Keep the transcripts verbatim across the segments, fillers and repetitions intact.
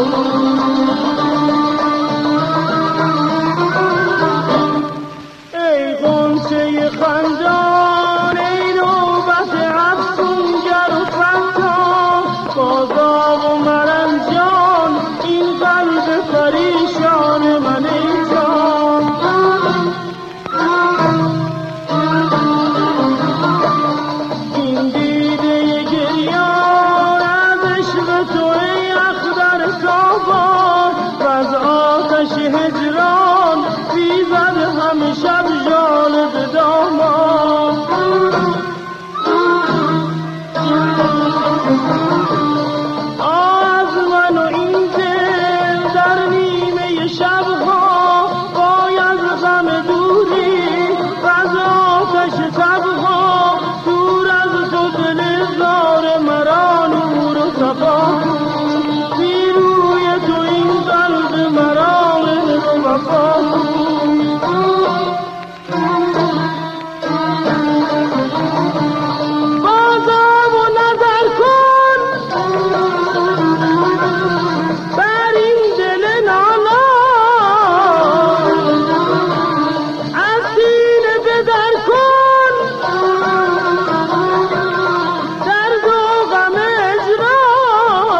ای غنچه خندان ای نوبت افسونگر و فتان بازا و مرنجان این قلب پریشان من ای جان این دیده گریان از عشق تو ای اخضر تابان و از آتش هجران بیزد همه شب ژاله دامان از من و این دل در نیمه شبها باید غم دوری و از آتش تبها دور از تو دل زار مرا نور و صفا بی روی تو این قلب مرا وفا بازم و نظر کن بر این دل نالا از سینه بدر کن درد و غم اجرام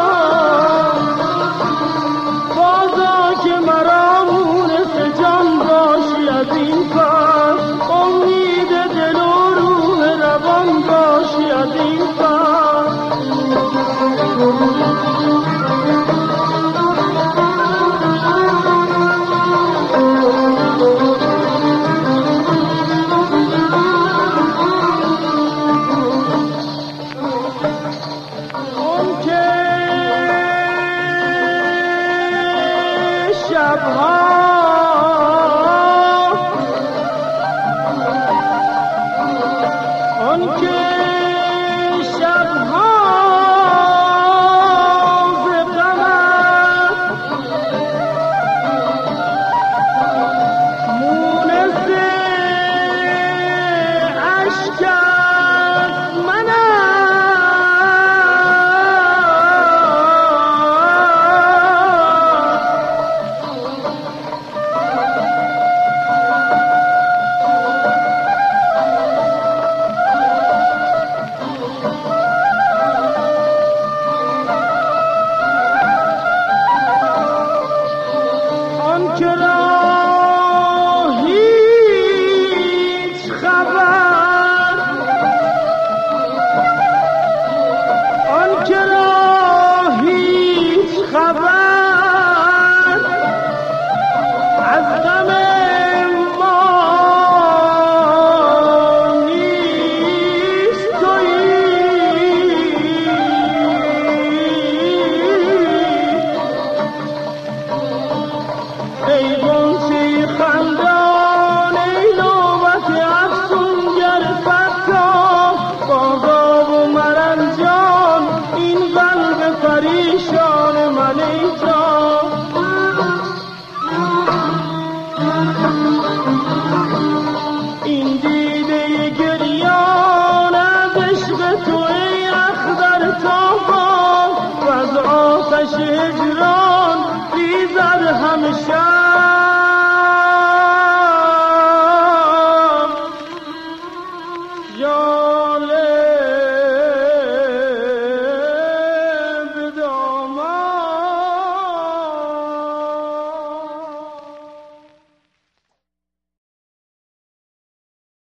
بازا که مرا مونس جان باشی از این کار امید دل و روح روان باشی از این کار اون که شبها اون که شبها ز غمت مونس اشکت منم آن که را هیچ خبر آن که را هیچ خبر از غم ما نیست تویی ای غنچه خندان ای نوبت افسونگر فتان بازا و مرنجان این قلب پریشان من ای جان این دیده گریان از عشق تو ای اخضر تابان و از آتش هجران بیزد همه شب یا